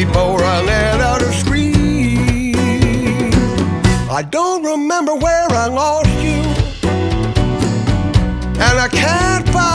before I let out a scream. I don't remember where I lost you, and I can't find